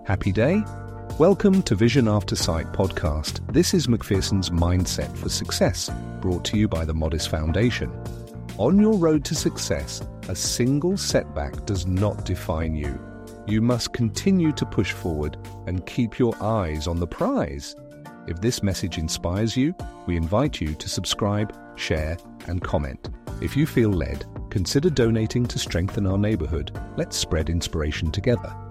Happy day? Welcome to Vision After Sight podcast. This is Macpherson's Mindset for Success, brought to you by the Modest Foundation. On your road to success, a single setback does not define you. You must continue to push forward and keep your eyes on the prize. If this message inspires you, we invite you to subscribe, share, and comment. If you feel led, consider donating to strengthen our neighborhood. Let's spread inspiration together.